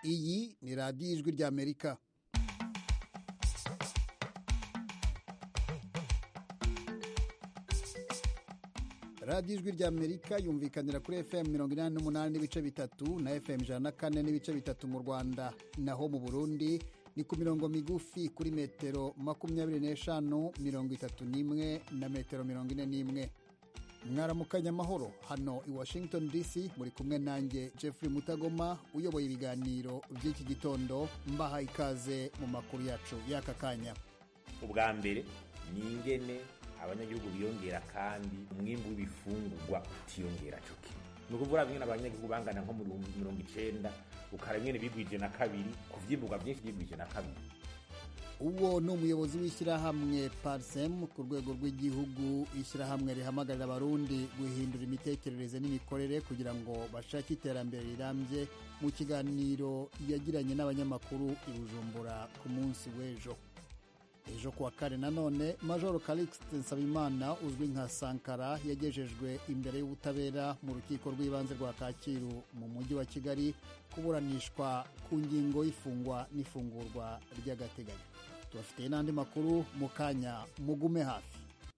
iyi ni radiyo ijwi ry'Amerika. radiyo ijwi ry'Amerika yumvikanira kuri FM 88 n'ibice bitatu na FM 104 n'ibice bitatu mu Rwanda, naho mu Burundi ni ku mirongo migufi kuri metero 25, 31 na metero 41. Mwaramukanya amahoro hano i Washington DC, muri kumwe nanjye Jeffrey Mutagoma uyoboye ibiganiro by'iki gitondo, mbaha ikaze mu makuru yacu y'aka kanya. Ubwa mbere ni ingene abanyagihugu biyongera kandi umwimbu w'ibifungurwa utiyongera cyo kimwe. Nukuvuga bimwe n'abanyagihugu bangana nko mu 90 ukaremwe bigwije na kabiri kuvyimburwa byinshi bigwije na kabiri. Uwo ni umuyobozi w'ishyirahamwe Parsem ku rwego rw'igihugu, ishyirahamwe rihamagarira abarundi guhindura imitekerereze n'imikorere kugira ngo bashake iterambere rirambye, mu kiganiro yagiranye n'abanyamakuru i Bujumbura ku munsi w'ejo. Ejo kuwa kane nanone Major Calixte Nsabimana uzwi nka Sankara yagejejwe imbere y'ubutabera mu rukiko rw'ibanze rwa Kacyiru mu mujyi wa Kigali kuburanishwa ku ngingo y'ifungwa n'ifungurwa ry'agateganyo. Tubafitiye n'andi makuru mu kanya, mugume hafi.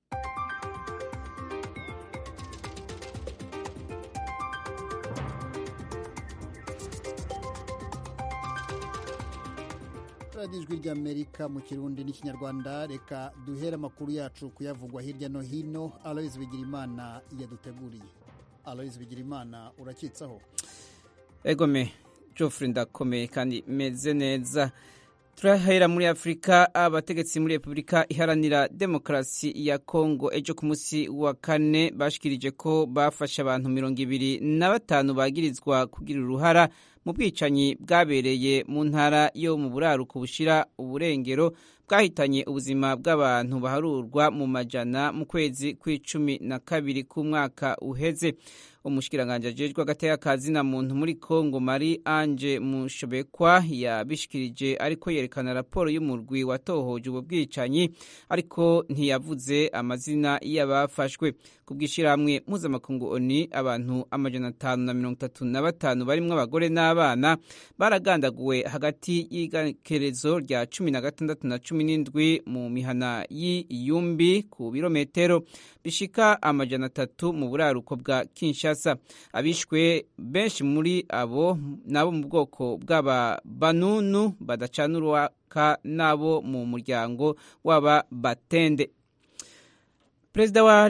radiyo ijwi ry'Amerika mu Kirundi n'Ikinyarwanda. Reka duhere amakuru yacu kuyavugwa hirya no hino. Aloys Bigirimana yaduteguriye. Aloys Bigirimana, urakitsaho? Egome Geoffrey, ndakomeye kandi meze neza. Turahera muri Afrika. Abategetsi muri Republika Iharanira Demokarasi ya Kongo ejo ku munsi wa kane bashikirije ko bafashe abantu 25 bagirizwa kugira uruhara mu bwicanyi bwabereye mu ntara yo mu buraruko bushira uburengero bwahitanye ubuzima bw'abantu baharurwa mu majana mu kwezi kwa12 k'umwaka uheze. Umushikiranganje ajejwe agateka kazina muntu muri Kongo Marie Ange Mushobekwa yabishikirije ariko yerekana raporo y'umurwi watohoje ubwo bwicanyi, ariko ntiyavuze amazina y'abafashwe. Kubwishirahamwe mpuzamakungu ONU, abantu 535 barimwo abagore n'abana baragandaguwe hagati y'igenekerezo rya 16 na 17 mu mihana y'Iyumbi ku birometero bishika 300 mu buraruko bwa Kinshasa. Abishwe benshi muri abo nabo mu bwoko bw'ababanunu badacanurwaka nabo mu muryango w'aba Batende. Perezida wa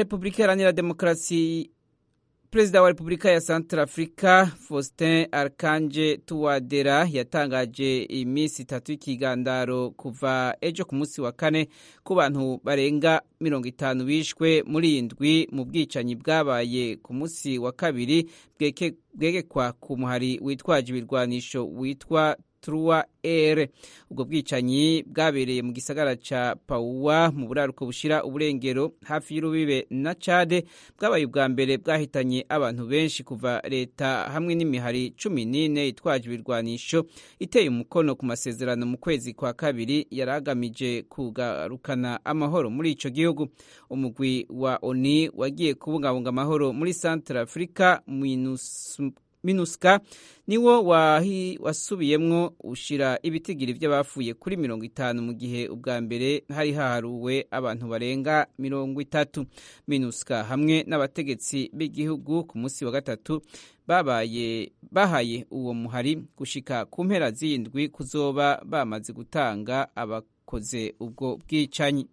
Repubulika ya Centrafrica Faustin Archange Touadera yatangaje iminsi 3 y'ikigandaro kuva ejo ku munsi wa kane ku bantu barenga 50 bishwe muri indwi mu bwicanyi bwabaye ku munsi wa kabiri bwegekwa ku muhari witwaje ibirwanisho witwa Trois-R. Ubwo bwicanyi bwabereye mu gisagara ca Pauwa mu buraruko bushira uburengero hafi y'urubibe na Chade, bwabaye ubwa mbere bwahitanye abantu benshi kuva leta hamwe n'imihari 14 itwaje ibirwanisho iteye umukono ku masezerano mu kwezi kwa kabiri yaragamije kugarukana amahoro muri ico gihugu. Umugwi wa ONU wagiye kubungabunga amahoro muri Centrafrica MINUSCA niwo wasubiyemwo ushira ibitigiri by'abafuye kuri 50 mu gihe ubwa mbere hari haharuwe abantu barenga 30. MINUSCA hamwe n'abategetsi b'igihugu ku munsi wa gatatu bahaye uwo muhari gushika ku mpera z'indwi kuzoba bamaze gutanga abakoze ubwo bwicanyi.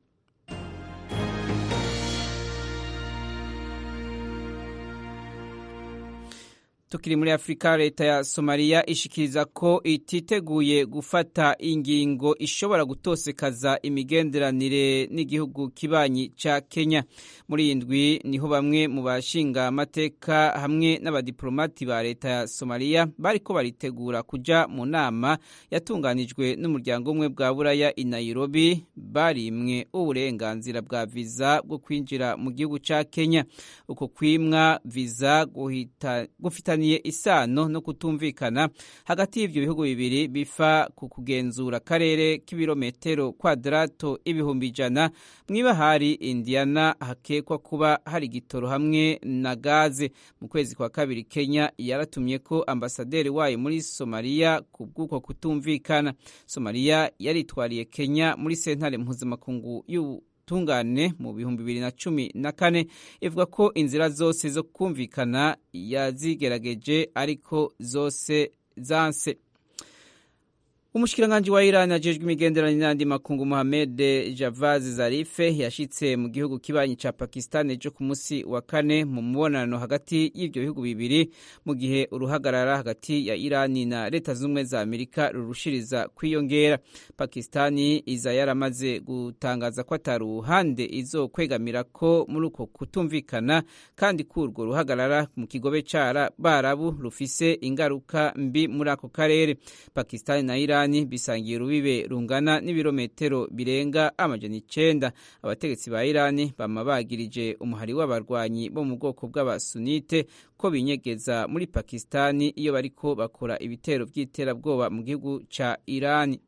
Tukiri muri Afrika, leta ya Somalia ishikiriza ko ititeguye gufata ingingo ishobora gutosekaza imigenderanire n'igihugu kibanyi ca Kenya. Muri indwi niho bamwe mu bashinga amateka hamwe n'abadiplomati ba leta ya Somalia bariko baritegura kuja mu nama yatunganijwe n'umuryango umwe bwa Buraya i Nairobi, barimwe uburenganzira bwa visa bwo kwinjira mu gihugu ca Kenya. Uko kwimwa visa gufita bifitaniye isano no kutumvikana hagati y'ivyo bihugu bibiri bifa ku kugenzura akarere k'ibirometero kwadrato ibihumbi 100 mw'ibahari Indiana hakekwa kuba hari igitoro hamwe na gaze. Mu kwezi kwa kabiri Kenya yaratumye ko ambasaderi wayo muri Somalia ku bw'uko kutumvikana. Somalia yaritwariye Kenya muri sentare mpuzamakungu y'ubutungane mu 2014 ivuga ko inzira zose zo kumvikana yazigerageje ariko zose zanse. Umushikiranganji wa Iran ajejwe imigenderanire n'andi makungu Mohamed Javad Zarif yashitse mu gihugu kibanyi ca Pakistan ejo ku musi wa kane mu mubonano hagati y'ivyo bihugu bibiri mu gihe uruhagarara hagati ya Iran na Leta z'Ubumwe za Amerika rurushiriza kwiyongera. Pakistani iza yaramaze gutangaza ko ataruhande izokwegamira ko muri uko kutumvikana kandi kurwo ruhagarara mu kigobe cara barabu rufise ingaruka mbi muri ako karere. Pakistani na Iran bisangiye urubibe rungana n'ibirometero birenga 900. Abategetsi ba Irani bama bagirije umuhari w'abarwanyi bo mu bwoko bw'abasunite ko binyegeza muri Pakistani iyo bariko bakora ibitero by'iterabwoba mu gihugu ca Irani.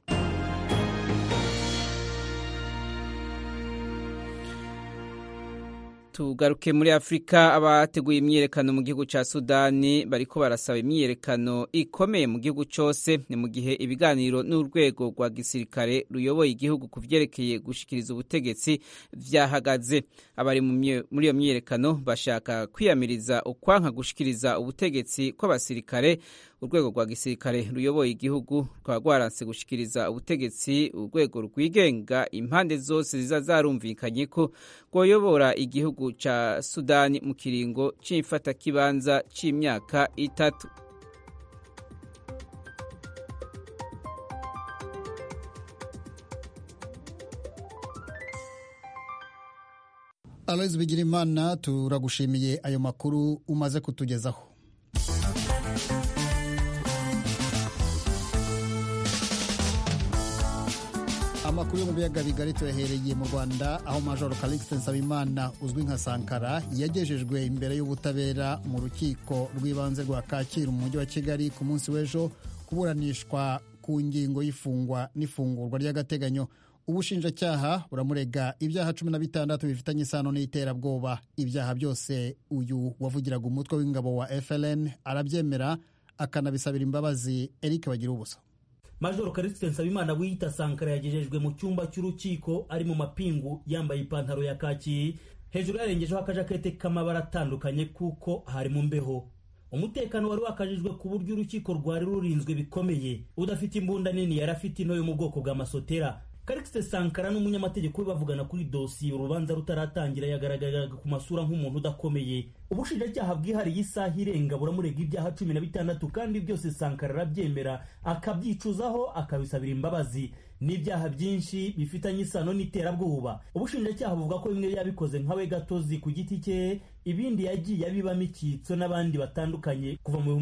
Tugaruke muri Afrika. Abateguye imyiyerekano mu gihugu ca Sudani bariko barasaba imyiyerekano ikomeye mu gihugu cose ni mu gihe ibiganiro n'urwego rwa gisirikare ruyoboye igihugu kuvyerekeye gushikiriza ubutegetsi vyahagaze. Abari muri iyo myiyerekano bashaka kwiyamiriza ukwanka gushikiriza ubutegetsi kw'abasirikare. Urwego rwa gisirikare ruyoboye igihugu rwa rwaranse gushikiriza ubutegetsi urwego rwigenga impande zose ziza zarumvikanye ko rwoyobora igihugu ca Sudani mu kiringo c'imfata kibanza c'imyaka 3. Aloys Bigirimana, turagushimiye ayo makuru umaze kutugezaho. Amakuru yo mu biyaga bigari tuyahereye mu Rwanda aho Major Calixte Nsabimana uzwi nka Sankara yagejejwe imbere y'ubutabera mu rukiko rw'ibanze rwa Kacyiru mu mujyi wa Kigali ku munsi w'ejo kuburanishwa ku ngingo y'ifungwa n'ifungurwa ry'agateganyo. Ubushinjacyaha buramurega ibyaha 16 bifitanye isano n'iterabwoba. Ibyaha byose uyu wavugiraga umutwe w'ingabo wa FLN arabyemera akanabisabira imbabazi. Eric Bagirubusa. Major Calixte Nsabimana wiyita Sankara yagejejwe mu cyumba cy'urukiko ari mu mapingu yambaye ipantaro ya kaki, hejuru yarengejeho akajakete k'amabara atandukanye kuko hari mu mbeho. Umutekano wari wakajijwe ku buryo urukiko rwari rurinzwe bikomeye. Udafite imbunda nini yarafite into yo mu bwoko bwa masotera. Calixte Sankara n'umunyamategeko bavugana kuri dosiye urubanza rutaratangira yagaragaraga ku masura nk'umuntu udakomeye. Ubushinjacyaha bwihariye isaha irenga buramurega ibyaha 16 kandi byose Sankara arabyemera akabyicuzaho akabisabira imbabazi. N'ibyaha byinshi bifitanye isano n'iterabwoba. Ubushinjacyaha buvuga ko bimwe yabikoze nkawe gatozi ku giti cye, ibindi yagiye abibamo icyitso n'abandi batandukanye kuva mu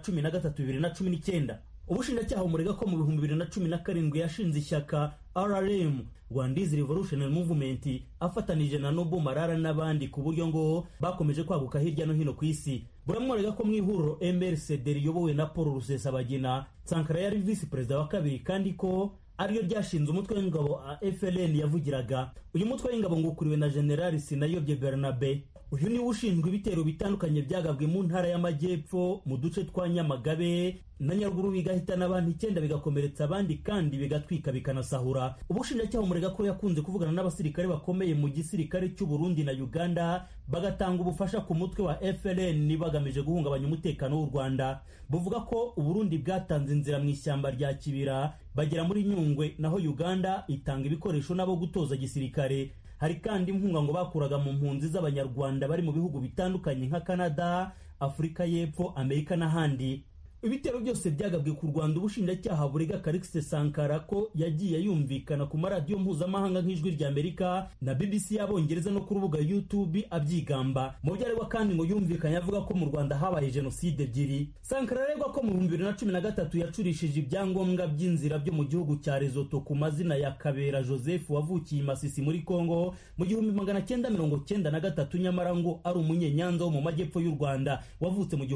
2013-2019. Ubushinjacyaha umurega ko mu 2017 yashinze ishyaka RRM, Rwandese Revolutionary Movement, afatanije na Nobo Marara n'abandi ku buryo ngo bakomeje kwaguka hirya no hino ku isi. Buramurega ko mu ihuriro MRCD riyobowe na Paul Rusesabagina, Sankara yari vice president wa kabiri kandi ko ariyo ryashinze umutwe w'ingabo FLN yavugiraga. Uyu mutwe w'ingabo ngukuriwe na General Sinayobye Bernabe. Uyu ni ushinzwe ibitero bitandukanye byagabwe mu ntara y'amajyepfo mu duce twa Nyamagabe na Nyaruguru bigahitana abantu 9 bigakomeretsa abandi kandi bigatwika bikanasahura. Ubushinjacyaha umurega ko yakunze kuvugana n'abasirikare bakomeye mu gisirikare cy'u Burundi na Uganda bagatanga ubufasha ku mutwe wa FLN bagamije guhungabanya umutekano w'u Rwanda. Buvuga ko u Burundi bwatanze inzira mu ishyamba rya Kibira bagera muri Nyungwe, naho Uganda itanga ibikoresho nabo gutoza gisirikare. Hari kandi inkunga ngo bakuraga mu mpunzi z'abanyarwanda bari mu bihugu bitandukanye nka Canada, Afrika y'Epfo, Amerika n'ahandi. ibitero byose byagabwe ku Rwanda ubushinjacyaha burega Karikise Sankara ko yagiye yumvikana ku maradiyo mpuzamahanga nk'Ijwi ry'Amerika na BBC y'Abongereza no ku rubuga YouTube abyigamba. Mu byo aregwa kandi ngo yumvikanye avuga ko mu Rwanda habaye jenoside ebyiri. Sankara aregwa ko mu 2013 yacurishije ibyangombwa by'inzira byo mu gihugu cya Lesotho ku mazina ya Kabera Joseph wavukiye Masisi muri Kongo mu 1993, nyamara ngo ari umunyenyanza wo mu majyepfo y'u Rwanda wavutse mu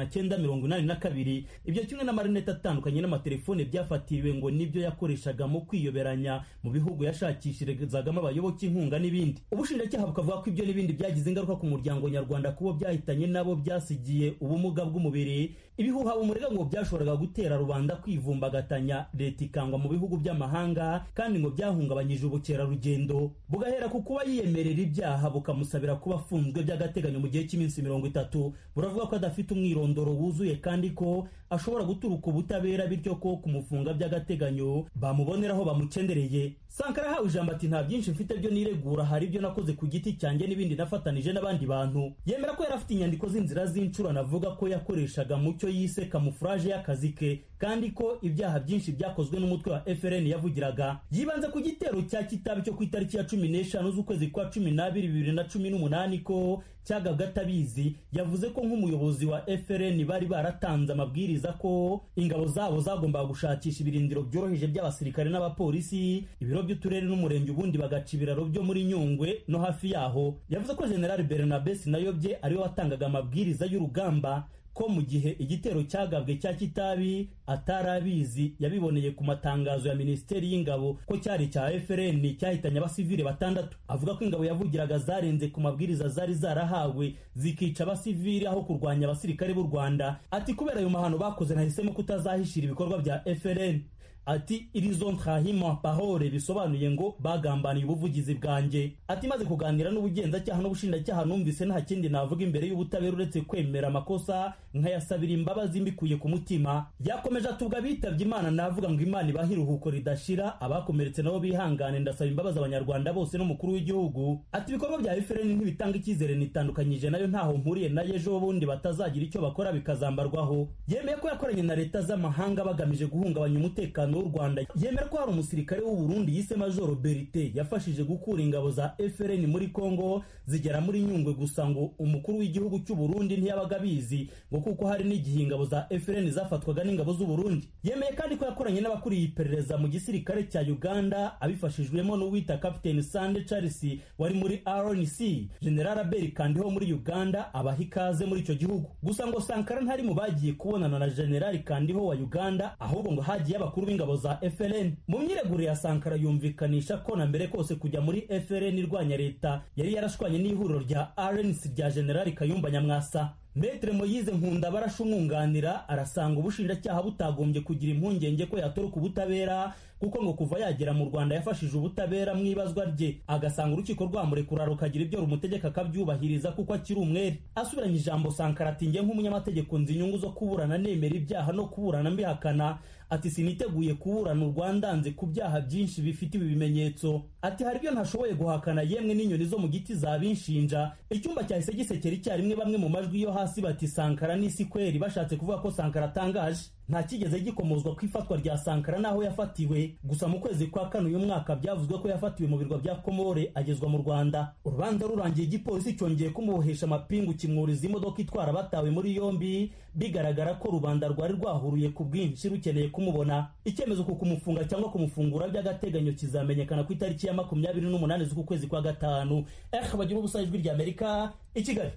1982. Ibyo kimwe n'amarinete atandukanye n'amatelefone byafatiriwe ngo nibyo yakoreshaga mu kwiyoberanya mu bihugu yashakishirizagamo abayoboke inkunga n'ibindi. Ubushinjacyaha bukavuga ko ibyo n'ibindi byagize ingaruka ku muryango nyarwanda kubo byahitanye nabo byasigiye ubumuga bw'umubiri. Ibihuha bumurega ngo byashoboraga gutera rubanda kwivumbagatanya, leta ikangwa mu bihugu by'amahanga kandi ngo byahungabanyije ubukerarugendo. Bugahera ku kuba yiyemerera ibyaha bukamusabira kuba afunzwe by'agateganyo mu gihe cy'iminsi 30. Buravuga ko adafite umwirondoro wuzuye kandi ko ashobora guturuka ubutabera, bityo ko kumufunga by'agateganyo bamuboneraho bamucendereye. Sankara hawe ijambo ati nta byinshi mfite byo niregura, hari ibyo nakoze ku giti cyanjye n'ibindi nafatanije n'abandi bantu. Yemera ko yarafite inyandiko z'inzira z'incuro, navuga ko yakoreshaga mu cyo yise kamufuraje y'akazi ke kandi ko ibyaha byinshi byakozwe n'umutwe wa FRN yavugiraga. Yibanze ku gitero cya Kitabi cyo ku itariki ya 15 z'ukwezi kwa 12 2018 ko cyagabwe atabizi. Yavuze ko nk'umuyobozi wa FRN bari baratanze amabwiriza ko ingabo zabo zagombaga gushakisha ibirindiro byoroheje by'abasirikare n'abapolisi, ibiro by'uturere n'umurenge, ubundi bagaca ibiraro byo muri Nyungwe no hafi yaho. Yavuze ko General Bernabe Sinayobye ariwe watangaga amabwiriza y'urugamba, ko mu gihe igitero cyagabwe cya Kitabi atarabizi. Yabiboneye ku matangazo ya Minisiteri y'Ingabo ko cyari cya FRN cyahitanye abasivile 6. Avuga ko ingabo yavugiraga zarenze ku mabwiriza zari zarahawe zikica abasivile aho kurwanya abasirikare b'u Rwanda. Ati kubera ayo mahano bakoze nahisemo kutazahishira ibikorwa bya FRN. Ati irizo ntrahima pahore bisobanuye ngo bagambaniye ubuvugizi bwanjye. Ati maze kuganira n'ubugenzacyaha n'ubushinjacyaha numvise nta kindi navuga imbere y'ubutabera uretse kwemera amakosa nkayasabira imbabazi mbikuye ku mutima. Yakomeje atuga bitabye Imana, navuga ngo Imana ibahiruhuko ridashira, abakomeretse nabo bihangane, ndasaba imbabazi abanyarwanda bose n'umukuru w'igihugu. Ati ibikorwa bya FRN ntibitanga icyizere, nitandukanyije nayo ntaho mpuriye nayo, ejo bundi batazagira icyo bakora bikazambarwaho. Yemeye ko yakoranye na leta z'amahanga bagamije guhungabanya umutekano w'u Rwanda. Yemera ko hari umusirikare w'u Burundi yise Major Berite yafashije gukura ingabo za FRN muri Kongo zigera muri Nyungwe, gusa ngo umukuru w'igihugu cy'u Burundi ntiyabaga bizi ngo kuko hari n'igihe ingabo za FRN zafatwaga n'ingabo z'u Burundi. Yemeye kandi ko yakoranye n'abakuriye iperereza mu gisirikare cya Uganda abifashijwemo n'uwita Captain Sande Charles wari muri RNC. General Abel Kandiho muri Uganda abaha ikaze muri icyo gihugu. Gusa ngo Sankara ntari mu bagiye kubonana na General Kandiho wa Uganda, ahubwo ngo hagiye abakuru b'ingabo za FRN. Mu myiregure ya Sankara yumvikanisha ko na mbere kose kujya muri FRN irwanya leta yari yarashwanye n'ihuriro rya RNC rya General Kayumba Nyamwasa. Maitre Moise Nkunda barashumwunganira arasanga ubushinjacyaha butagombye kugira impungenge ko yatoroka ubutabera, kuko ngo kuva yagera mu Rwanda yafashije ubutabera mu ibazwa rye, agasanga urukiko rwamurekura rukagira ibyo rumutegeka akabyubahiriza kuko akiri umwere. Asubiranye ijambo Sankara ati nge nk'umunyamategeko nzi inyungu zo kuburana nemera ibyaha no kuburana mbihakana. Ati siniteguye kuburana u Rwanda nze ku byaha byinshi bifite ibimenyetso. Ati hari ibyo ntashoboye guhakana, yemwe n'inyoni zo mu giti zabinshinja. Icyumba cyahise gisekera icyarimwe, bamwe mu majwi yo hasi bati Sankara n'isi kweri, bashatse kuvuga ko Sankara atangaje. Nta kigeze gikomozwa ku ifatwa rya Sankara naho yafatiwe. Gusa mu kwezi kwa kane uyu mwaka byavuzwe ko yafatiwe mu birwa bya Komore agezwa mu Rwanda. Urubanza rurangiye igipolisi cyongeye kumubohesha amapingu kimwuriza imodoka itwara batawe muri yombi, bigaragara ko rubanda rwari rwahuruye ku bwinshi rukeneye kumubona. Icyemezo ku kumufunga cyangwa kumufungura by'agateganyo kizamenyekana ku itariki ya 28 z'uku kwezi kwa gatanu. Bagira ubusa Ijwi ry'Amerika i Kigali.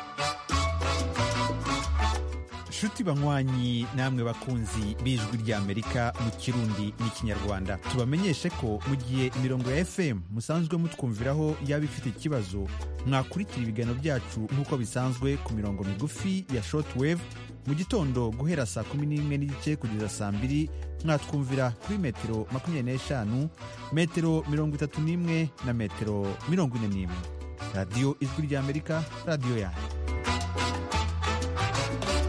Shuti banywanyi namwe bakunzi b'Ijwi ry'Amerika mu Kirundi n'Ikinyarwanda, tubamenyeshe ko mu gihe imirongo ya FM musanzwe mutwumviraho yaba ifite ikibazo, mwakurikira ibiganiro byacu nk'uko bisanzwe ku mirongo migufi ya shortwave mu gitondo guhera saa 11:30 kugeza saa 2, mwatwumvira kuri metero 25, metero 31 na metero 41. Radio Ijwi ry'Amerika, radio yanyu.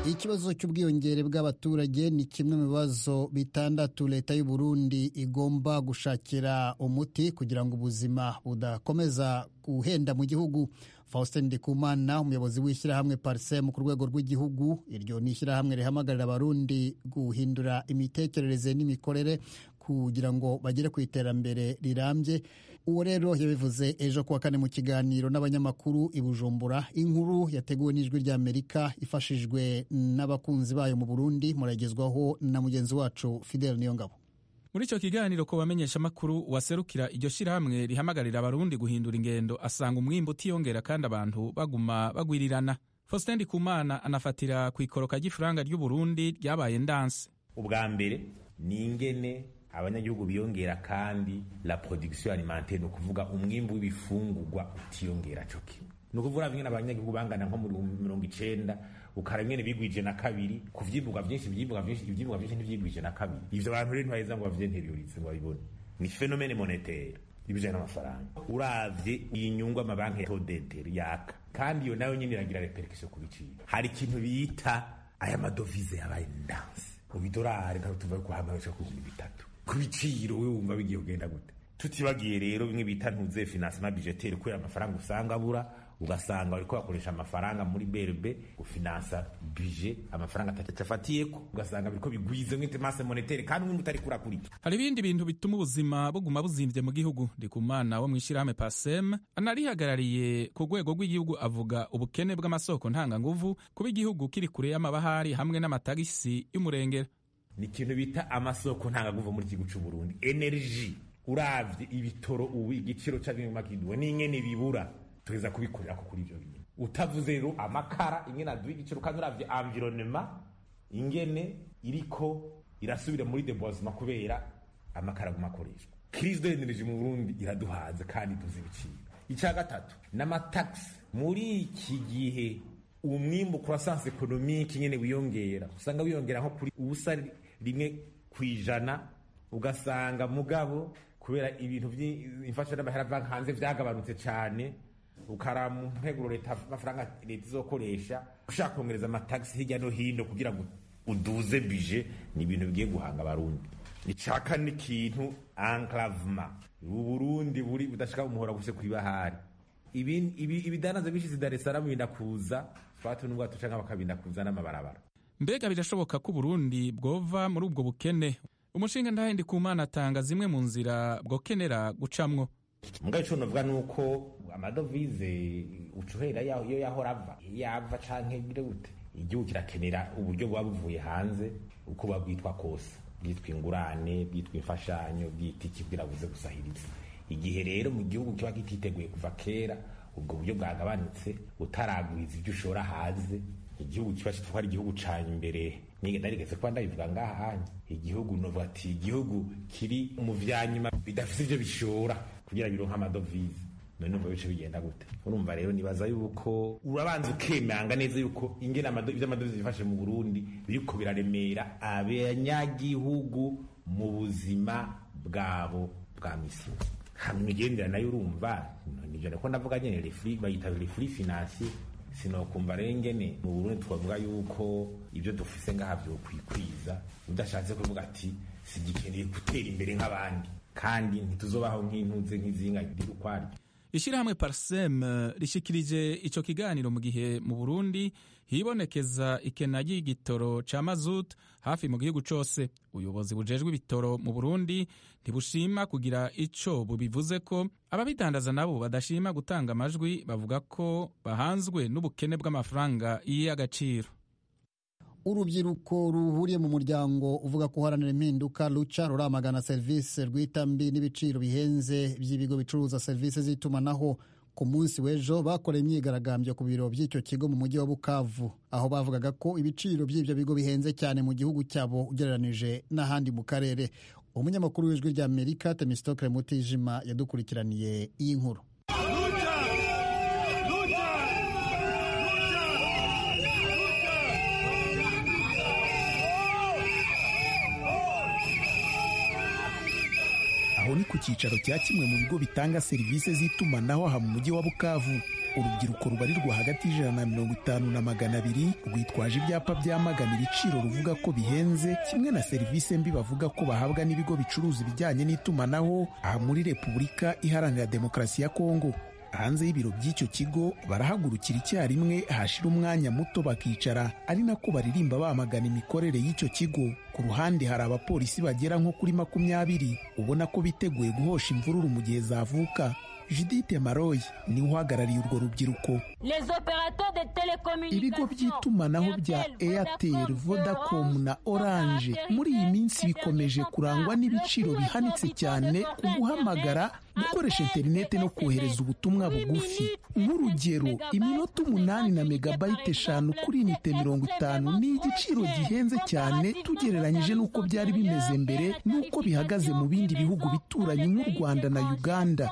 Ikibazo cy'ubwiyongere bw'abaturage ni kimwe mu bibazo bitandatu leta y'u Burundi igomba gushakira umuti kugira ngo ubuzima budakomeza guhenda mu gihugu. Faustin Ndikumana, umuyobozi w'ishyirahamwe Parsem ku rwego rw'igihugu, iryo ni ishyirahamwe rihamagarira abarundi guhindura imitekerereze n'imikorere kugira ngo bagere ku iterambere rirambye. Uwo rero yabivuze ejo kuwa kane mu kiganiro n'abanyamakuru i Bujumbura. Inkuru yateguwe n'Ijwi ry'Amerika ifashijwe n'abakunzi bayo mu Burundi, muragezwaho na mugenzi wacu Fidel Niyongabo. Muri icyo kiganiro ko bamenyesha amakuru waserukira iryo shyirahamwe rihamagarira abarundi guhindura ingendo asanga umwimbo utiyongera kandi abantu baguma bagwirirana. Faustin Ndikumana anafatira ku ikoroka ry'ifaranga ry'u Burundi ryabaye ndanse. Ubwa mbere ni ingene abanyagihugu biyongera kandi la production alimentaire, no kuvuga umwimbo w'ibifungurwa utiyongera cyo kimwe. No kuvuga bimwe n'abanyagihugu bangana nko muri 90 ukaremwe bigwije na kabiri kuvyimbuka byinshi ntivyigwije na kabiri. Ivyo abantu rero ntibaheza ngo bavyenterioritse ngo babibone. Ni phénomène monétaire ibijanye n'amafaranga. Uravye inyungu amabanki ya d'intérêt yaka kandi yo nayo nyine iragira repercussion ku biciro. Hari ikintu bita aya madovize yabaye ndanse. Ubidolari nka tuva ku hamarisha ku 3 ku biciro we wumva bigiye kugenda gute. Tutibagiye rero bimwe bita ntuze financement budgetaire ko amafaranga usanga abura, ugasanga bariko bakoresha amafaranga muri BRB gufinansa budget amafaranga atafatiyeko, ugasanga biriko bigwize mwite masse monétaire kandi umwe mutari kurakurika. Hari ibindi bintu bituma ubuzima buguma buzimvye mu gihugu. Ndikumana wo mwishirahamwe Parsem anarihagarariye ku rwego rw'igihugu avuga ubukene bw'amasoko ntanganguvu kuba igihugu kiri kure y'amabahari hamwe n'amatagisi y'umurengera. Ni ikintu bita amasoko ntanganguvu muri igihugu cy'u Burundi, energy. Uravye ibitoro ubu igiciro cy'abimakidwe n'ingene bibura tuweza kubikorera ko kuri ibyo bintu. Utavuze rero amakara ingene aduye igiciro kandi uravye environnement ingene iriko irasubira muri deboisement kubera amakara gumakoreshwa. Crise de l'énergie mu Burundi iraduhaza kandi tuzi ibiciro. Icya gatatu n'amatax muri iki gihe umwimbo croissance économique ingene wiyongera, usanga wiyongera nko kuri ubusa rimwe kwijana, ugasanga mugabo kubera ibintu by'imfasha n'amahera bank hanze vyagabanutse cyane, ukaramu mpeguro leta amafaranga leta izokoresha ushaka kongereza amataxi hirya no hino kugira ngo uduze budget. Ni ibintu bigiye guhanga abarundi. Icaka ni ikintu enclavement. U Burundi buri budashaka umuhora guse kuri bahari. Ibidanaza bishize Dar es Salaam bindakuza fatu nubwo tucanka bakabindakuza n'amabarabara. Mbega birashoboka ko Burundi bwova muri ubwo bukene? Umushinga ndahe Ndikumana atanga zimwe mu nzira bwokenera gucamwo. Mugabe cyo novuga nuko amadovize ucuhera yo yahora yava canke bire gute. Igihugu kirakenera uburyo bwa buvuye hanze uko babwitwa kose, bwitwa ingurane, bwitwa imfashanyo, bwitiki bwirabuze gusahiriza. Igihe rero mu gihugu kiba kititeguye kuva kera ubwo buryo bwagabanutse utaragwiza ibyo ushora haze, igihugu kiba kitwara igihugu cyane imbere. Nige narigeze kwa ndabivuga ngaha igihugu novuga ati igihugu kiri mu vyanyuma bidafite ibyo bishora kugira bironka amadovize. None numva bice bigenda gute? Urumva rero nibaza yuko urabanza ukemanga neza yuko ingene amadovize bifashe mu Burundi biriko biraremera abanyagihugu mu buzima bwabo bwa misi. Hamwe igendera nayo urumva nivyo nako ndavuga nyene bayita free finance. Sinokumva rengene mu Burundi twavuga yuko ibyo dufise ngaha byo kwikwiza udashatse kuvuga ati sigikeneye gutera imbere nk'abandi kandi ntituzobaho nk'intuze nk'izinga riri ukwaryo. Ishirahamwe Parsem rishikirije ico kiganiro mu gihe mu Burundi hibonekeza ikena ry'igitoro ca mazut hafi mu gihugu cose. Ubuyobozi bujejwe ibitoro mu Burundi ntibushima kugira ico bubivuze ko ababidandaza nabo badashima gutanga amajwi, bavuga ko bahanzwe n'ubukene bw'amafaranga y'agaciro. Urubyiruko ruhuriye mu muryango uvuga ko uharanira impinduka Lucha ruramagana serivisi rw'itambi n'ibiciro bihenze by'ibigo bicuruza serivisi z'itumanaho. Ku munsi w'ejo bakoreye imyigaragambyo ku biro by'icyo kigo mu mujyi wa Bukavu, aho bavugaga ko ibiciro by'ibyo bigo bihenze cyane mu gihugu cyabo ugereranije n'ahandi mu karere. Umunyamakuru w'Ijwi ry'Amerika Temistokle Mutijima yadukurikiraniye iyi nkuru. Aho ni ku cyicaro cya kimwe mu bigo bitanga serivisi z'itumanaho aha mu mujyi wa Bukavu. urubyiruko rubarirwa hagati y'150 na 200 rwitwaje ibyapa byamagana ibiciro ruvuga ko bihenze kimwe na serivisi mbi bavuga ko bahabwa n'ibigo bicuruza ibijyanye n'itumanaho aha muri Repubulika Iharanira Demokarasi ya Kongo. Hanze y'ibiro by'icyo kigo barahagurukira icyarimwe, hashira umwanya muto bakicara, ari nako baririmba bamagana imikorere y'icyo kigo. Ku ruhande hari abapolisi bagera nko kuri 20 ubona ko biteguye guhosha imvururu mu gihe zavuka. Judith Maroy ni uhagarariye urwo rubyiruko. Ibigo by'itumanaho bya Airtel, Vodacom na Orange muri iyi minsi bikomeje kurangwa n'ibiciro bihanitse cyane ku guhamagara, gukoresha interineti no kohereza ubutumwa bugufi. Nk'urugero, iminota 8 na megabayite 5 kuri inite 50 ni igiciro gihenze cyane tugereranyije n'uko byari bimeze mbere n'uko bihagaze mu bindi bihugu bituranye nk'u Rwanda na Uganda.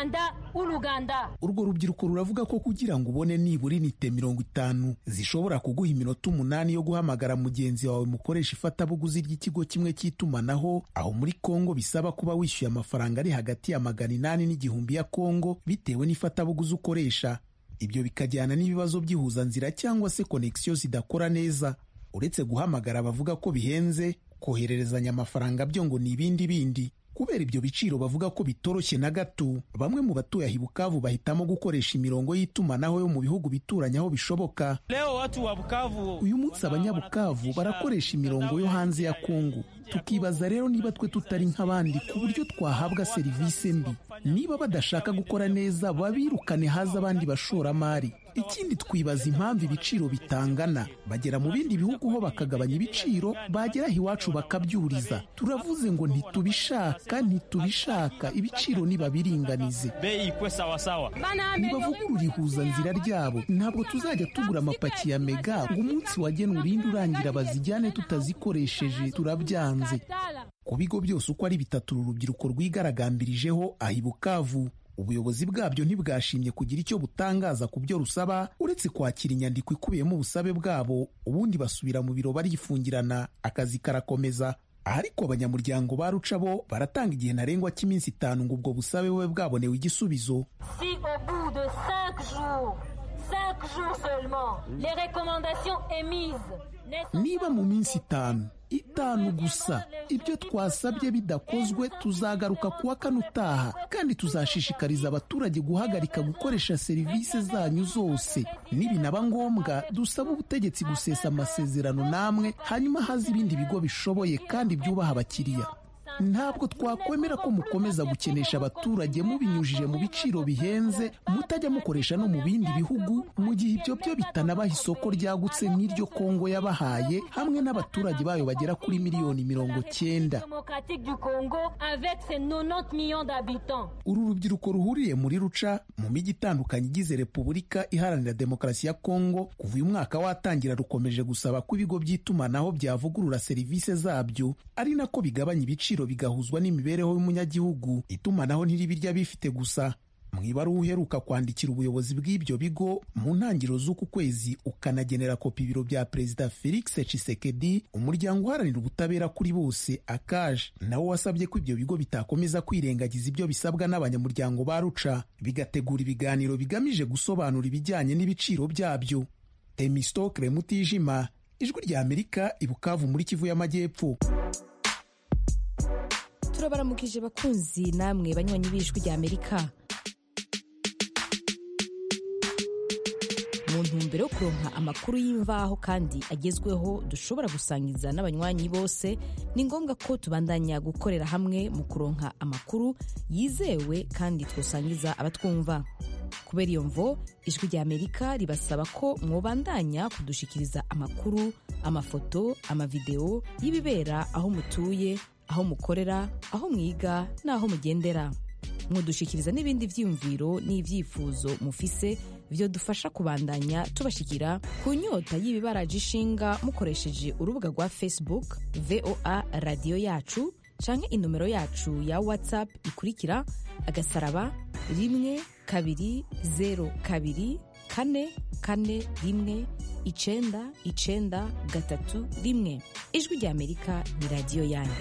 Urwo rubyiruko ruravuga ko kugira ngo ubone nibura inite 50 zishobora kuguha iminota 8 yo guhamagara mugenzi wawe mukoresha ifatabuguzi ry'ikigo kimwe cy'itumanaho, aho muri Kongo bisaba kuba wishyuye amafaranga ari hagati ya 800 n'igihumbi ya Kongo bitewe n'ifatabuguzi ukoresha. Ibyo bikajyana n'ibibazo by'ihuzanzira cyangwa se connection zidakora neza. Uretse guhamagara bavuga ko bihenze, kohererezanya amafaranga byo ngo ni ibindi. Kubera ibyo biciro bavuga ko bitoroshye na gato, bamwe mu batuye aho i Bukavu bahitamo gukoresha imirongo y'itumanaho yo mu bihugu bituranye aho bishoboka. Leo watu wa Bukavu, uyu munsi abanyabukavu barakoresha imirongo yo hanze ya Kongo. Tukibaza rero niba twe tutari nk'abandi ku buryo twahabwa serivisi mbi. Niba badashaka gukora neza babirukane, haza abandi bashoramari. Ikindi twibaza impamvu ibiciro bitangana. Bagera mu bindi bihugu ho bakagabanya ibiciro, bagera iwacu bakabyuriza. Turavuze ngo ntitubishaka, ibiciro nibabiringanize. bei ikwe sawa sawa. Nibavugurura ihuzanzira ryabo, ntabwo tuzajya tugura amapaki ya mega ngo umunsi wagenwe urinde urangira bazijyane tutazikoresheje. Turabyanze. Ku bigo byose uko ari 3 urubyiruko rwigaragambirijeho aho i Bukavu, ubuyobozi bwabyo ntibwashimye kugira icyo butangaza ku byo rusaba uretse kwakira inyandiko ikubiyemo ubusabe bwabo, ubundi basubira mu biro barifungirana, akazi karakomeza. Ariko abanyamuryango ba Ruca bo baratanga igihe ntarengwa cy'iminsi 5 ngo ubwo busabe bube bwabonewe igisubizo. Si au bout de 5 jours seulement les recommandations émises, niba mu minsi 5 gusa ibyo twasabye bidakozwe, tuzagaruka kuwa kane utaha kandi tuzashishikariza abaturage guhagarika gukoresha serivisi zanyu zose. Nibinaba ngombwa dusaba ubutegetsi gusesa amasezerano namwe, hanyuma haza ibindi bigo bishoboye kandi byubaha abakiriya. Ntabwo twakwemera ko mukomeza gukenesha abaturage mubinyujije mu biciro bihenze, mutajya mukoresha no mu bindi bihugu, mu gihe ibyo byo bitanabaha isoko ryagutse nk'iryo Kongo yabahaye, hamwe n'abaturage bayo bagera kuri miliyoni 90. Uru rubyiruko ruhuriye muri Ruca mu mijyi itandukanye igize Repubulika Iharanira Demokarasi ya Kongo, kuva uyu mwaka watangira rukomeje gusaba ko ibigo by'itumanaho byavugurura serivisi zabyo, ari nako bigabanya ibiciro bigahuzwa n'imibereho y'umunyagihugu. Itumanaho ntiribirya bifite gusa. Mu ibaruwa uheruka kwandikira ubuyobozi bw'ibyo bigo mu ntangiriro z'uku kwezi, ukanagenera kopi ibiro bya Perezida Felix Tshisekedi, umuryango uharanira ubutabera kuri bose ACAJ nawo wasabye ko ibyo bigo bitakomeza kwirengagiza ibyo bisabwa n'abanyamuryango ba Ruca, bigategura ibiganiro bigamije gusobanura ibijyanye n'ibiciro byabyo. Temistokle Mutijima, Ijwi rya Amerika, i Bukavu muri Kivu y'Amajyepfo. Turabaramukije bakunzi namwe banywanyi b'Ijwi rya Amerika. Mu ntumbero yo kuronka amakuru y'imvaho kandi agezweho dushobora gusangiza n'abanywanyi bose, ni ngombwa ko tubandanya gukorera hamwe mu kuronka amakuru yizewe kandi twosangiza abatwumva. Kubera iyo mvo, Ijwi rya Amerika ribasaba ko mwobandanya kudushikiriza amakuru, amafoto, amavideo y'ibibera aho mutuye, aho mukorera, aho mwiga n'aho mugendera. Mwodushikiriza n'ibindi vyiyumviro n'ivyifuzo mufise byo dufasha kubandanya tubashikira ku nyota y'ibibaraje ishinga mukoresheje urubuga rwa Facebook VOA Radio Yacu canke inomero yacu ya WhatsApp ikurikira *1kabiri*2kabiri*441 Ijwi rya Amerika ni radio yanyu.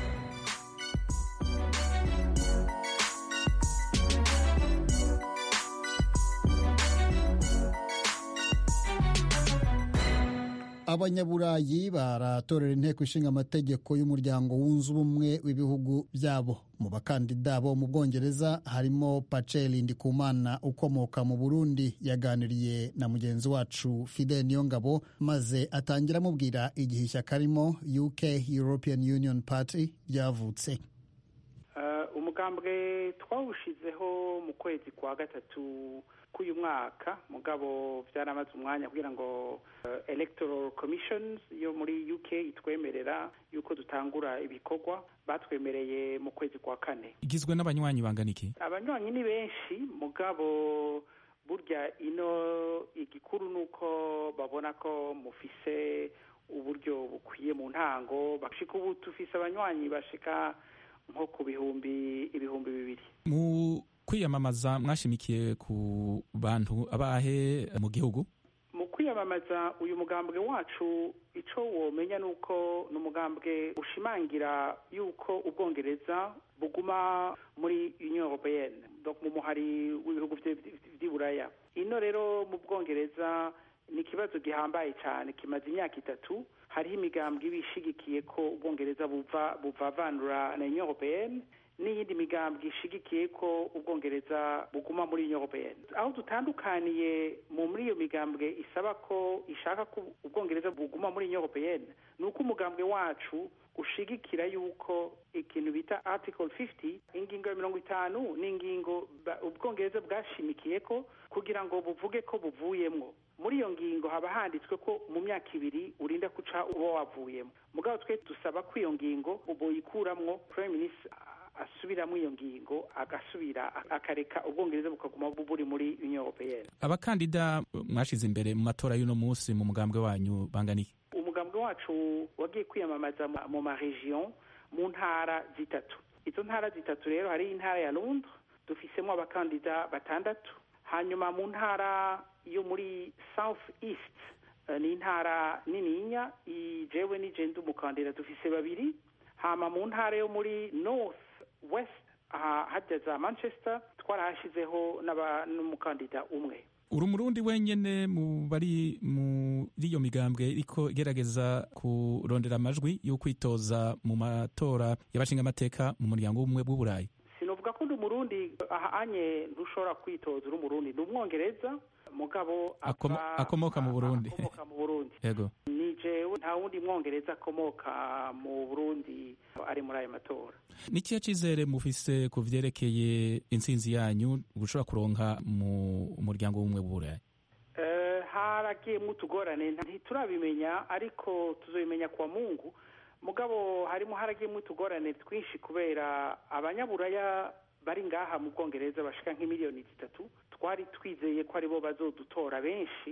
abanyaburayi baratorera inteko ishinga amategeko y'umuryango wunze ubumwe w'ibihugu byabo. Mu bakandida bo mu Bwongereza harimo Paceli Ndikumana ukomoka mu Burundi, yaganiriye na mugenzi wacu Fidel Niyongabo maze atangira amubwira igihe ishyaka arimo UK European Union Party ryavutse. Umugambwe twawushizeho mu kwezi kwa gatatu k'uyu mwaka, mugabo byaramaze umwanya kugira ngo electoral commissions yo muri UK itwemerera yuko dutangura ibikorwa. Batwemereye mu kwezi kwa kane. Igizwe n'abanywanyi bangana iki? Abanywanyi ni benshi, mugabo burya ino igikuru nuko babona ko mufise uburyo bukwiye mu ntango. Bashika ubu tufise abanywanyi bashika nko ku ibihumbi 200. Mu kwiyamamaza mwashimikiye ku bantu abahe mu gihugu? Mu kwiyamamaza uyu mugambwe wacu ico womenya nuko n'umugambwe ushimangira yuko Ubwongereza buguma muri Union Européenne, donc mu muhari w'ibihugu vy'Iburaya. Ino rero mu Bwongereza ni ikibazo gihambaye cyane, kimaze imyaka 3. Hariho imigambwe ibishigikiye ko Ubwongereza buvavanura na Union Européenne, n'iyindi migambwe ishigikiye ko Ubwongereza buguma muri Union Européenne. Aho dutandukaniye muri iyo migambwe isaba ko ishaka ko Ubwongereza buguma muri Union Européenne, nuko umugambwe wacu ushigikira yuko ikintu bita Article 50 ingingo ya 50 n'ingingo Ubwongereza bwashimikiye ko kugira ngo buvuge ko buvuyemwo. Muri iyo ngingo haba handitswe ko mu myaka 2 urinda kuca uwo wavuyemo. Mugabo twe dusaba ko iyo ngingo uboyikuramwo Prime Minister asubiramo iyo ngingo, agasubira akareka Ubwongereza bukaguma buri muri Union Européenne. Abakandida mwashize imbere mu matora y'uno munsi mu mugambwe wanyu bangana iki? Umugambwe wacu wagiye kwiyamamaza mu ma-region mu ntara 3. Izo ntara 3 rero hari intara ya Londres dufisemo abakandida 6. Hanyuma mu ntara yo muri South East ni intara nininya, jewe ni jenda umukandida dufise 2. Hama mu ntara yo muri North West hajya Manchester twarahashizeho n'umukandida umwe. Uri Umurundi wenyene mu bari muri iyo migambwe iriko igerageza kurondera amajwi yo kwitoza mu matora y'abashinga amateka mu muryango w'ubumwe bw'Uburayi? Sinovuga ko ndi Umurundi ahanye ntushobora kwitoza uri Umurundi. Ndi Umwongereza mugabo akomoka mu Burundi. Akomoka mu Burundi. Yego. Ni jewe nta wundi Mwongereza akomoka mu Burundi ari muri ayo matora. Nikihe cizere mufise ku vyerekeye intsinzi yanyu gushobora kuronka mu muryango w'ubumwe bw'Uburayi? Haragiye mutugorane ntiturabimenya, ariko tuzobimenya kwa Mungu. Mugabo haragiye mutugorane twinshi kubera abanyaburaya bari ngaha mu Bwongereza bashika nk'imiliyoni 3. Twari twizeye ko aribo bazodutora benshi.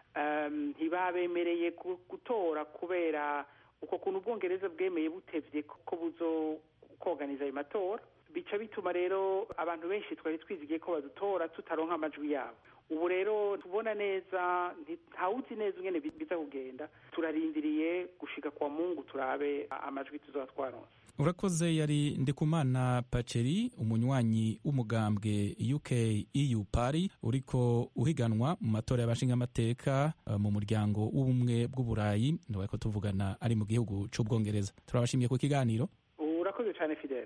Ntibabemereye gutora kubera uko kuntu Ubwongereza bwemeye butevye ko buzo koganiza ayo matora. Bica bituma rero abantu benshi twari twizigiye ko badutora tutaronka amajwi yabo. Ubu rero tubona neza, ntawuzi neza ingene biza kugenda. Turarindiriye gushika kwa Mungu turabe amajwi tuzoba twaronse. Urakoze. Yari Ndikumana Paceli, umunywanyi w'umugambwe UK EU Party uriko uhiganwa mu matora y'abashinga amateka mu muryango w'ubumwe bw'Uburayi. Ndabako tuvugana ari mu gihugu c'Ubwongereza. Turabashimiye ku kiganiro. Urakoze cyane Fidel.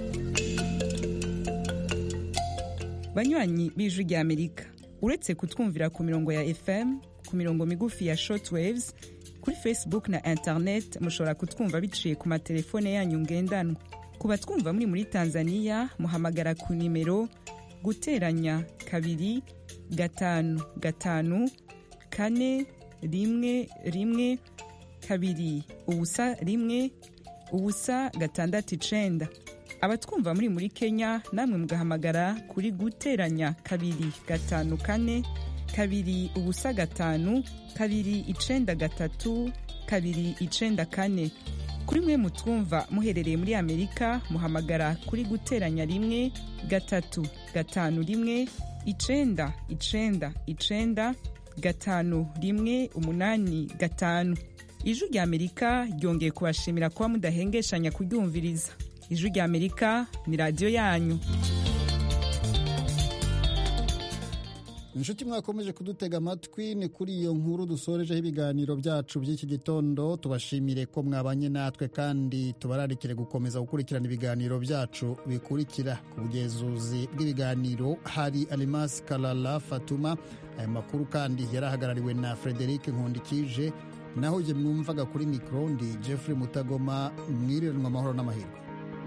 Banywanyi b'Ijwi ry'Amerika, uretse kutwumvira ku mirongo ya FM, ku mirongo migufi ya shortwaves, kuri Facebook na internet mushobora kutwumva biciye ku matelefone yanyu ngendanwa. Ku batwumva muri Tanzania muhamagara ku nimero guteranya 2 5 5 4 1 1 2 ubusa 1 ubusa 6 abatwumva muri Kenya namwe mugahamagara kuri guteranya 2 5 4 2 ubusa 5 2 9 3 2 9 kuri mwe mutwumva muherereye muri Amerika muhamagara kuri guteranya 1 3 5 1 9 9 9 5 1 8 5. Ijwi ry'Amerika ryongeye kubashimira kuba mudahengeshanya kuryumviriza. Ijwi ry'Amerika ni radio yanyu. inshuti mwakomeje kudutega amatwi, ni kuri iyo nkuru dusorejeho ibiganiro byacu by'iki gitondo. Tubashimire ko mwabanye natwe kandi tubararikire gukomeza gukurikirana ibiganiro byacu bikurikira. Ku bugezuzi bw'ibiganiro hari Alimas Kalala Fatuma. Aya makuru kandi yarahagarariwe na Frederic Nkundikije, naho je mwumvaga kuri mikro ndi Jeffrey Mutagoma. Mwiriranwa amahoro n'amahirwe.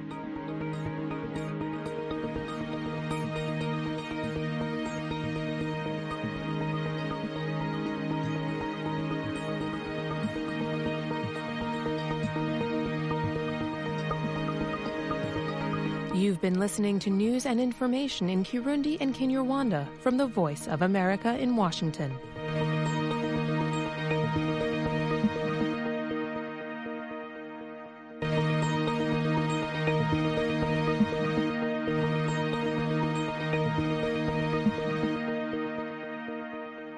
You've been listening to news and information in Kirundi and Kinyarwanda from the Voice of America in Washington.